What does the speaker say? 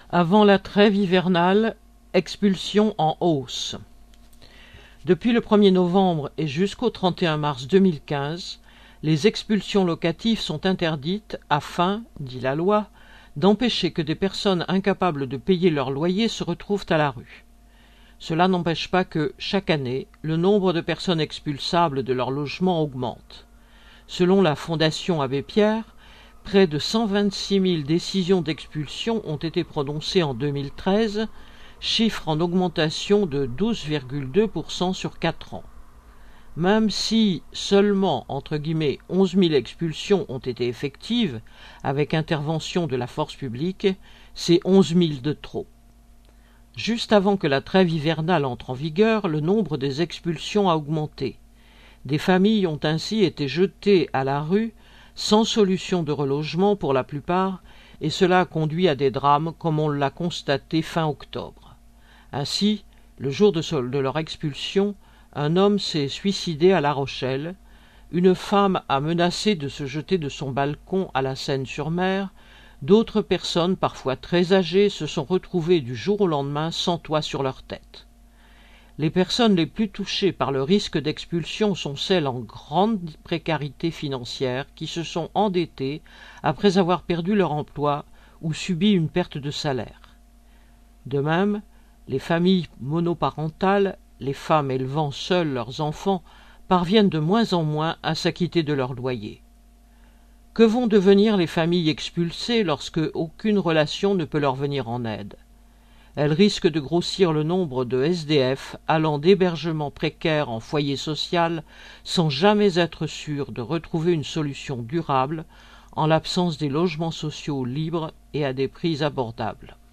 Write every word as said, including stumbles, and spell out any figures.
Avant la trêve hivernale, expulsion en hausse. Depuis le premier novembre et jusqu'au trente et un mars deux mille quinze, les expulsions locatives sont interdites afin, dit la loi, d'empêcher que des personnes incapables de payer leur loyer se retrouvent à la rue. Cela n'empêche pas que, chaque année, le nombre de personnes expulsables de leur logement augmente. Selon la Fondation Abbé Pierre, près de cent vingt-six mille décisions d'expulsion ont été prononcées en deux mille treize, chiffre en augmentation de douze virgule deux pour cent sur quatre ans. Même si seulement, entre guillemets, onze mille expulsions ont été effectives, avec intervention de la force publique, c'est onze mille de trop. Juste avant que la trêve hivernale entre en vigueur, le nombre des expulsions a augmenté. Des familles ont ainsi été jetées à la rue, sans solution de relogement pour la plupart, et cela a conduit à des drames comme on l'a constaté fin octobre. Ainsi, le jour de, sol de leur expulsion, un homme s'est suicidé à La Rochelle, une femme a menacé de se jeter de son balcon à la Seine-sur-Mer, d'autres personnes, parfois très âgées, se sont retrouvées du jour au lendemain sans toit sur leur tête. Les personnes les plus touchées par le risque d'expulsion sont celles en grande précarité financière qui se sont endettées après avoir perdu leur emploi ou subi une perte de salaire. De même, les familles monoparentales, les femmes élevant seules leurs enfants, parviennent de moins en moins à s'acquitter de leur loyer. Que vont devenir les familles expulsées lorsque aucune relation ne peut leur venir en aide ? Elles risquent de grossir le nombre de S D F allant d'hébergement précaire en foyer social sans jamais être sûres de retrouver une solution durable en l'absence des logements sociaux libres et à des prix abordables.